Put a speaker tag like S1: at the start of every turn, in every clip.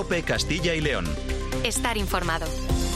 S1: COPE Castilla y León.
S2: Estar informado.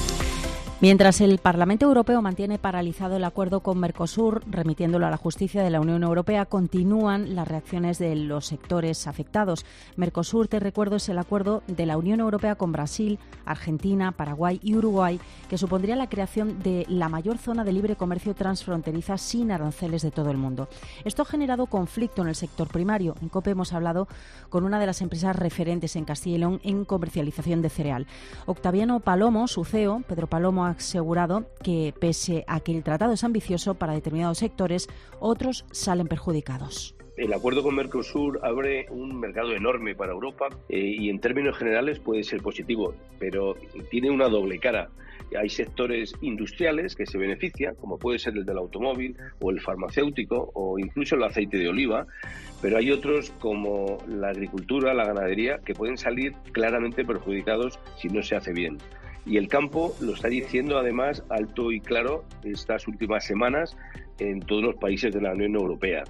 S3: Mientras el Parlamento Europeo mantiene paralizado el acuerdo con Mercosur, remitiéndolo a la justicia de la Unión Europea, continúan las reacciones de los sectores afectados. Mercosur, te recuerdo, es el acuerdo de la Unión Europea con Brasil, Argentina, Paraguay y Uruguay, que supondría la creación de la mayor zona de libre comercio transfronteriza sin aranceles de todo el mundo. Esto ha generado conflicto en el sector primario. En COPE hemos hablado con una de las empresas referentes en Castilla y León en comercialización de cereal. Octaviano Palomo, su CEO, Pedro Palomo, ha asegurado que, pese a que el tratado es ambicioso para determinados sectores, otros salen perjudicados.
S4: El acuerdo con Mercosur abre un mercado enorme para Europa y en términos generales puede ser positivo, pero tiene una doble cara. Hay sectores industriales que se benefician, como puede ser el del automóvil o el farmacéutico o incluso el aceite de oliva, pero hay otros como la agricultura, la ganadería, que pueden salir claramente perjudicados si no se hace bien. Y el campo lo está diciendo además alto y claro estas últimas semanas en todos los países de la Unión Europea.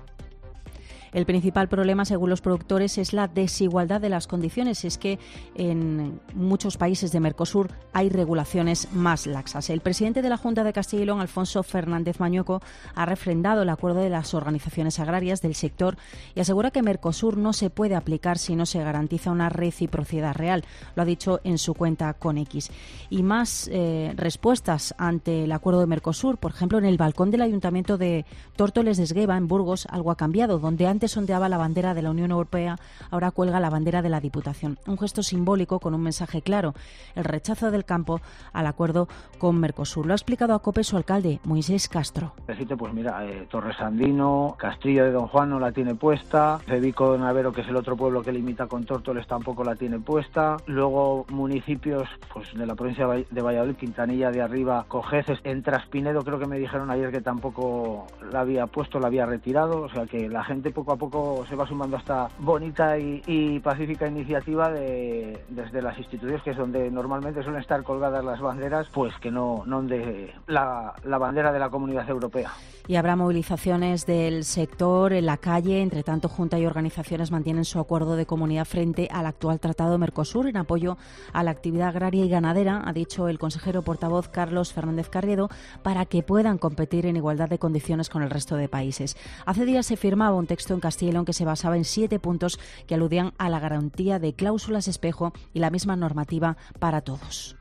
S3: El principal problema, según los productores, es la desigualdad de las condiciones. Es que en muchos países de Mercosur hay regulaciones más laxas. El presidente de la Junta de Castilla y León, Alfonso Fernández Mañueco, ha refrendado el acuerdo de las organizaciones agrarias del sector y asegura que Mercosur no se puede aplicar si no se garantiza una reciprocidad real. Lo ha dicho en su cuenta con X. Y más respuestas ante el acuerdo de Mercosur. Por ejemplo, en el balcón del Ayuntamiento de Tórtoles de Esgueva, en Burgos, algo ha cambiado. Donde antes ondeaba la bandera de la Unión Europea, ahora cuelga la bandera de la Diputación. Un gesto simbólico con un mensaje claro: el rechazo del campo al acuerdo con Mercosur. Lo ha explicado a COPE su alcalde, Moisés Castro.
S5: Pues mira, Torresandino, Castillo de Don Juan no la tiene puesta, Cebico de Navero, que es el otro pueblo que limita con Tórtoles, tampoco la tiene puesta. Luego municipios pues de la provincia de Valladolid, Quintanilla de Arriba, Cojeces, en Traspinedo creo que me dijeron ayer que tampoco la había puesto, la había retirado. O sea que la gente poco a poco se va sumando a esta bonita y pacífica iniciativa desde las instituciones, que es donde normalmente suelen estar colgadas las banderas, pues que no de la bandera de la Comunidad Europea.
S3: Y habrá movilizaciones del sector en la calle. Entre tanto, Junta y organizaciones mantienen su acuerdo de comunidad frente al actual Tratado de Mercosur en apoyo a la actividad agraria y ganadera, ha dicho el consejero portavoz Carlos Fernández Carriedo, para que puedan competir en igualdad de condiciones con el resto de países. Hace días se firmaba un texto en Castilla y León que se basaba en 7 puntos que aludían a la garantía de cláusulas espejo y la misma normativa para todos.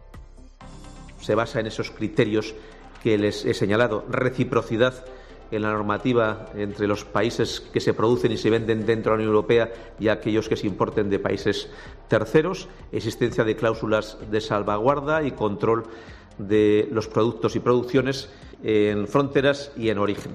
S6: Se basa en esos criterios que les he señalado: reciprocidad en la normativa entre los países que se producen y se venden dentro de la Unión Europea y aquellos que se importen de países terceros, existencia de cláusulas de salvaguarda y control de los productos y producciones en fronteras y en origen.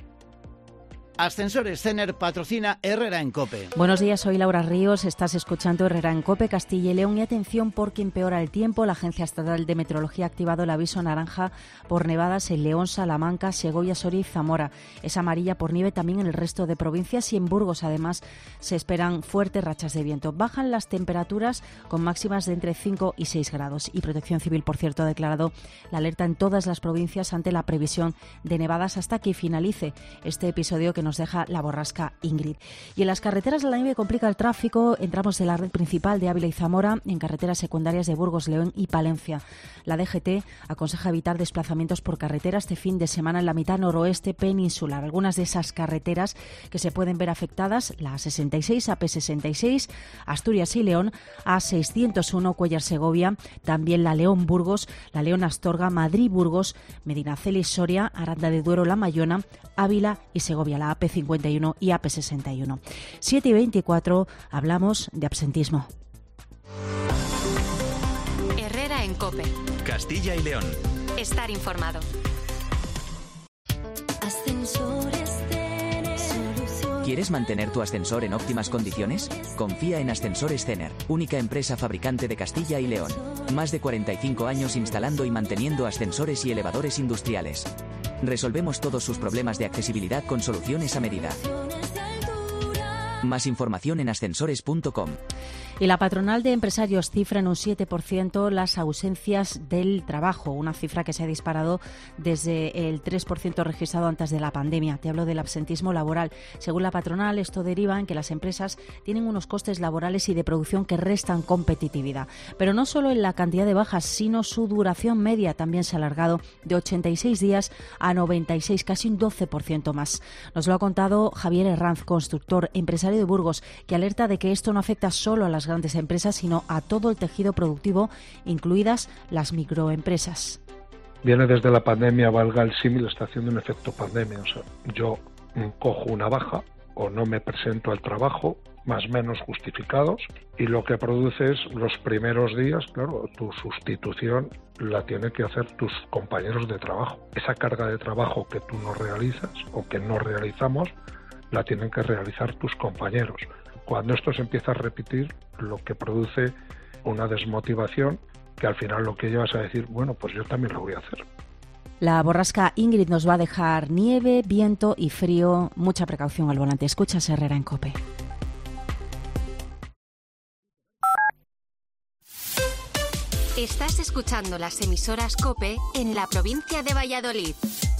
S7: Ascensores Cener patrocina Herrera en COPE.
S3: Buenos días, soy Laura Ríos, estás escuchando Herrera en COPE Castilla y León. Y atención porque empeora el tiempo. La Agencia Estatal de Meteorología ha activado el aviso naranja por nevadas en León, Salamanca, Segovia, Soria y Zamora. Es amarilla por nieve también en el resto de provincias y en Burgos además se esperan fuertes rachas de viento. Bajan las temperaturas con máximas de entre 5 y 6 grados. Y Protección Civil, por cierto, ha declarado la alerta en todas las provincias ante la previsión de nevadas hasta que finalice este episodio que nos deja la borrasca Ingrid. Y en las carreteras la nieve complica el tráfico en tramos de la red principal de Ávila y Zamora, en carreteras secundarias de Burgos, León y Palencia. La DGT aconseja evitar desplazamientos por carretera este fin de semana en la mitad noroeste peninsular. Algunas de esas carreteras que se pueden ver afectadas: la A66, AP66, Asturias y León, A601 Cuéllar-Segovia, también la León-Burgos, la León-Astorga, Madrid-Burgos, Medinaceli-Soria, Aranda de Duero, La Mayona, Ávila y Segovia, la AP51 y AP61. 7:24, hablamos de absentismo.
S2: Herrera en COPE.
S1: Castilla y León.
S2: Estar informado.
S8: ¿Quieres mantener tu ascensor en óptimas condiciones? Confía en Ascensores Cener, única empresa fabricante de Castilla y León. Más de 45 años instalando y manteniendo ascensores y elevadores industriales. Resolvemos todos sus problemas de accesibilidad con soluciones a medida. Más información en ascensores.com.
S3: Y la patronal de empresarios cifra en un 7% las ausencias del trabajo, una cifra que se ha disparado desde el 3% registrado antes de la pandemia. Te hablo del absentismo laboral. Según la patronal, esto deriva en que las empresas tienen unos costes laborales y de producción que restan competitividad. Pero no solo en la cantidad de bajas, sino su duración media también se ha alargado de 86 días a 96, casi un 12% más. Nos lo ha contado Javier Herranz, constructor, empresario de Burgos, que alerta de que esto no afecta solo a las grandes empresas, sino a todo el tejido productivo, incluidas las microempresas.
S9: Viene desde la pandemia, valga el símil, está haciendo un efecto pandemia. O sea, yo cojo una baja o no me presento al trabajo, más o menos justificados, y lo que produce es los primeros días, claro, tu sustitución la tienen que hacer tus compañeros de trabajo. Esa carga de trabajo que tú no realizas o que no realizamos, la tienen que realizar tus compañeros. Cuando esto se empieza a repetir, lo que produce una desmotivación que al final lo que llevas a decir, bueno, pues yo también lo voy a hacer.
S3: La borrasca Ingrid nos va a dejar nieve, viento y frío. Mucha precaución al volante. Escuchas Herrera en COPE.
S2: Estás escuchando las emisoras COPE en la provincia de Valladolid.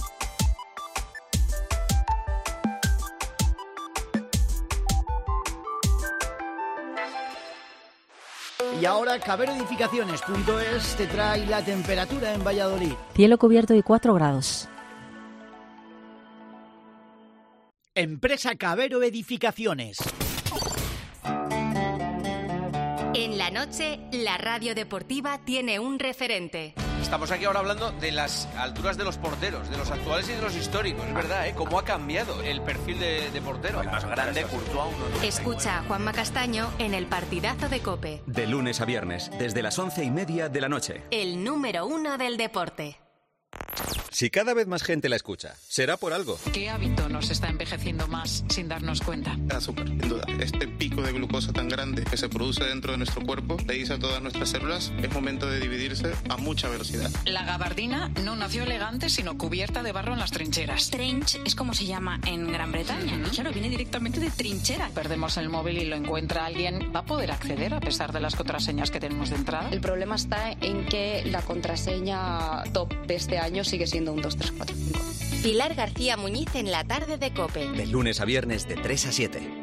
S7: Y ahora caberoedificaciones.es te trae la temperatura en Valladolid.
S3: Cielo cubierto y 4 grados.
S7: Empresa Cabero Edificaciones.
S2: En la noche, la radio deportiva tiene un referente.
S10: Estamos aquí ahora hablando de las alturas de los porteros, de los actuales y de los históricos. Es verdad, ¿eh? Cómo ha cambiado el perfil de portero. El más grande, Courtois.
S2: Escucha a Juanma Castaño en el partidazo de COPE.
S1: De lunes a viernes, desde las 11:30 de la noche.
S2: El número 1 del deporte.
S11: Si cada vez más gente la escucha, será por algo.
S12: ¿Qué hábito nos está envejeciendo más sin darnos cuenta?
S13: El azúcar, sin duda. Este pico de glucosa tan grande que se produce dentro de nuestro cuerpo le dice a todas nuestras células, es momento de dividirse a mucha velocidad.
S12: La gabardina no nació elegante, sino cubierta de barro en las trincheras.
S14: Trench es como se llama en Gran Bretaña. Y claro, viene directamente de trinchera.
S12: Perdemos el móvil y lo encuentra alguien, ¿va a poder acceder a pesar de las contraseñas que tenemos de entrada?
S15: El problema está en que la contraseña top de este año sigue siendo un 2, 3, 4, 5.
S2: Pilar García Muñiz en la tarde de COPE.
S11: De lunes a viernes de 3 a 7.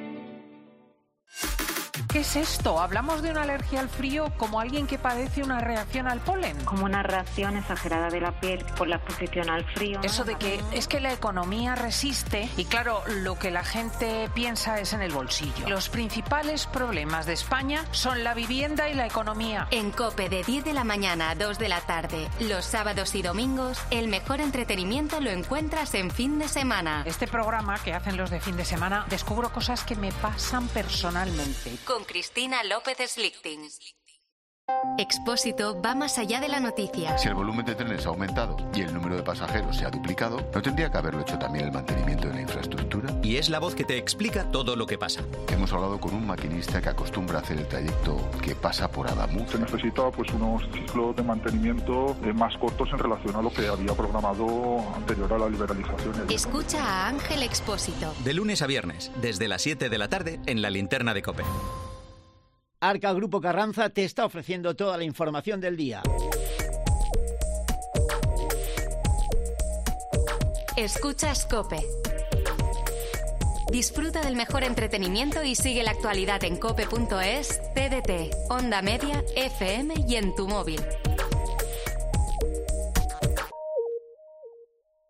S12: ¿Qué es esto? ¿Hablamos de una alergia al frío como alguien que padece una reacción al polen?
S16: Como una reacción exagerada de la piel por la exposición al frío.
S12: Eso de que es que la economía resiste y claro, lo que la gente piensa es en el bolsillo. Los principales problemas de España son la vivienda y la economía.
S2: En COPE de 10 de la mañana a 2 de la tarde, los sábados y domingos, el mejor entretenimiento lo encuentras en fin de semana.
S12: Este programa que hacen los de fin de semana, descubro cosas que me pasan personalmente.
S2: Con Cristina López Slichting. Expósito va más allá de la noticia.
S17: Si el volumen de trenes ha aumentado y el número de pasajeros se ha duplicado, ¿no tendría que haberlo hecho también el mantenimiento de la infraestructura?
S11: Y es la voz que te explica todo lo que pasa.
S17: Hemos hablado con un maquinista que acostumbra a hacer el trayecto que pasa por Adamuz.
S18: Se necesita pues unos ciclos de mantenimiento más cortos en relación a lo que había programado anterior a la liberalización.
S2: Escucha a Ángel Expósito.
S11: De lunes a viernes, desde las 7 de la tarde, en la linterna de COPE.
S7: Arca Grupo Carranza te está ofreciendo toda la información del día.
S2: Escuchas COPE. Disfruta del mejor entretenimiento y sigue la actualidad en cope.es, TDT, Onda Media, FM y en tu móvil.